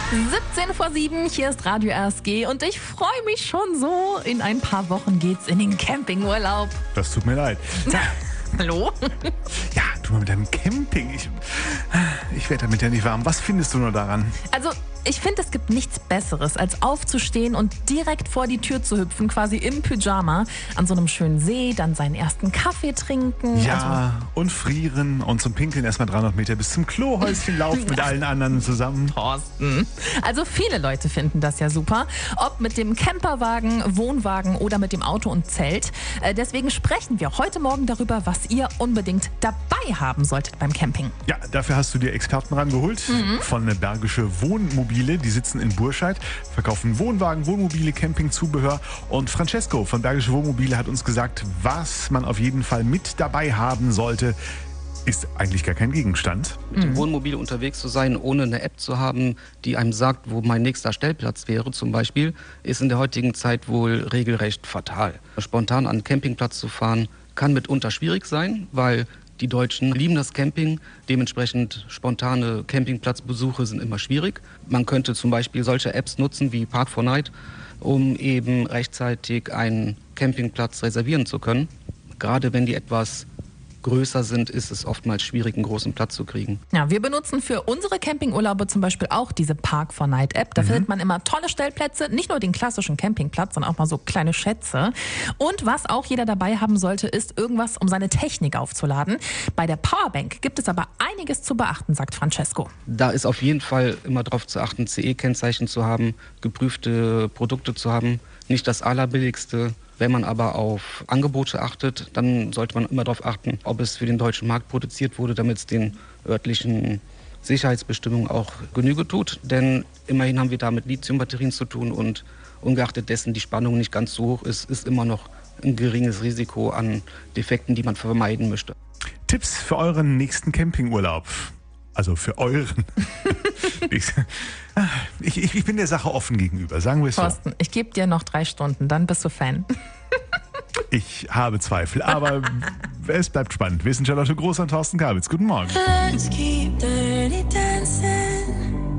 7:17, hier ist Radio RSG und ich freue mich schon so. In ein paar Wochen geht's in den Campingurlaub. Das tut mir leid. Hallo? Ja, du mal mit deinem Camping. Ich werde damit ja nicht warm. Was findest du nur daran? Also, ich finde, es gibt nichts Besseres, als aufzustehen und direkt vor die Tür zu hüpfen, quasi im Pyjama, an so einem schönen See, dann seinen ersten Kaffee trinken. Ja, und frieren und zum Pinkeln erstmal 300 Meter bis zum Klohäuschen laufen mit allen anderen zusammen. Thorsten. Also viele Leute finden das ja super, ob mit dem Camperwagen, Wohnwagen oder mit dem Auto und Zelt. Deswegen sprechen wir heute Morgen darüber, was ihr unbedingt dabei haben solltet beim Camping. Ja, dafür hast du dir Experten rangeholt von der Bergische Wohnmobile. Die sitzen in Burscheid, verkaufen Wohnwagen, Wohnmobile, Campingzubehör. Und Francesco von Bergische Wohnmobile hat uns gesagt, was man auf jeden Fall mit dabei haben sollte. Ist eigentlich gar kein Gegenstand. Mit dem Wohnmobil unterwegs zu sein, ohne eine App zu haben, die einem sagt, wo mein nächster Stellplatz wäre zum Beispiel, ist in der heutigen Zeit wohl regelrecht fatal. Spontan an einen Campingplatz zu fahren, kann mitunter schwierig sein, weil die Deutschen lieben das Camping. Dementsprechend spontane Campingplatzbesuche sind immer schwierig. Man könnte zum Beispiel solche Apps nutzen wie Park4Night, um eben rechtzeitig einen Campingplatz reservieren zu können. Gerade wenn die etwas größer sind, ist es oftmals schwierig, einen großen Platz zu kriegen. Ja, wir benutzen für unsere Campingurlaube zum Beispiel auch diese Park4Night-App. Da findet man immer tolle Stellplätze, nicht nur den klassischen Campingplatz, sondern auch mal so kleine Schätze. Und was auch jeder dabei haben sollte, ist irgendwas, um seine Technik aufzuladen. Bei der Powerbank gibt es aber einiges zu beachten, sagt Francesco. Da ist auf jeden Fall immer darauf zu achten, CE-Kennzeichen zu haben, geprüfte Produkte zu haben, nicht das allerbilligste. Wenn man aber auf Angebote achtet, dann sollte man immer darauf achten, ob es für den deutschen Markt produziert wurde, damit es den örtlichen Sicherheitsbestimmungen auch Genüge tut. Denn immerhin haben wir da mit Lithiumbatterien zu tun und ungeachtet dessen die Spannung nicht ganz so hoch ist, ist immer noch ein geringes Risiko an Defekten, die man vermeiden möchte. Tipps für euren nächsten Campingurlaub. Also für euren. Ich bin der Sache offen gegenüber, sagen wir es so. Thorsten, ich gebe dir noch 3 Stunden, dann bist du Fan. Ich habe Zweifel, aber es bleibt spannend. Wir sind Charlotte Groß und Thorsten Kabitz. Guten Morgen. Let's keep dirty dancing.